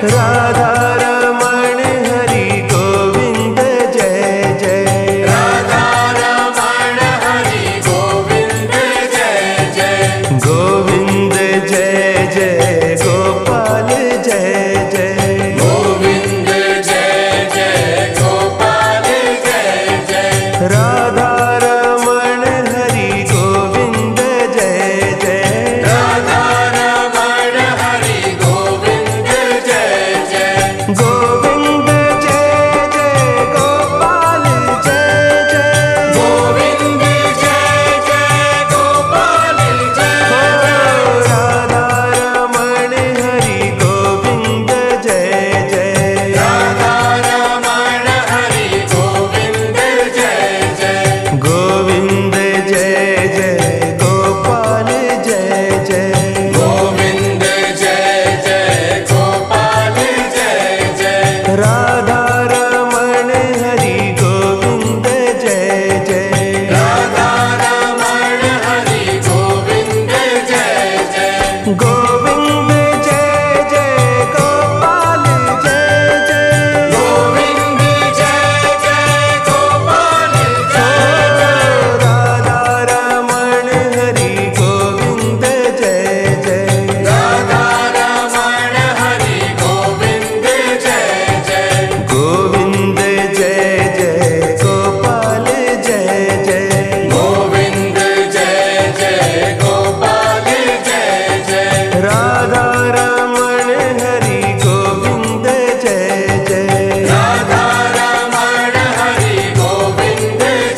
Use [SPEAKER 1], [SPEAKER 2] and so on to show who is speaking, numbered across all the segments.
[SPEAKER 1] Radha Raman Hari Govind Jai Jai.
[SPEAKER 2] Radha Raman Hari Govind Jai Jai.
[SPEAKER 1] Govind Jai Jai Gopal Jai Jai.
[SPEAKER 2] Govind Jai Jai Gopal Jai Jai.
[SPEAKER 1] Radha Raman Hari Govind Jai Jai.
[SPEAKER 2] Radha Raman Hari Govind Jai Jai.
[SPEAKER 1] Govind Jai Jai Gopal Jai Jai.
[SPEAKER 2] Govind Jai Jai Gopal Jai Jai.
[SPEAKER 1] Radha Raman Hari Govind Jai Jai.
[SPEAKER 2] Radha Raman Hari Govind Jai Jai.
[SPEAKER 1] Govind Jai Jai Gopal Jai Jai.
[SPEAKER 2] Govind Jai Jai Gopal Jai Jai.
[SPEAKER 1] Radha Raman Hari Govind Jai Jai.
[SPEAKER 2] Radha Raman Hari Govind Jai Jai.
[SPEAKER 1] Govind Jai Jai Gopal Jai Jai.
[SPEAKER 2] Govind Jai Jai Gopal Jai Jai.
[SPEAKER 1] Radha Raman Hari Govind Jai Jai.
[SPEAKER 2] Radha Raman Hari Govind Jai Jai.
[SPEAKER 1] Govind Jai Jai Gopal Jai Jai.
[SPEAKER 2] Govind Jai Jai Gopal Jai Jai.
[SPEAKER 1] Radha Raman Hari Govind Jai Jai.
[SPEAKER 2] Radha Raman Hari Govind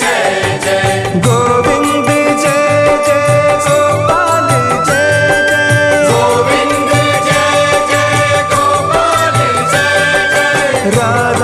[SPEAKER 2] Jai Jai.
[SPEAKER 1] Govind Jai Jai Gopal Jai Jai.
[SPEAKER 2] Govind Jai Jai Gopal Jai Jai.
[SPEAKER 1] Radha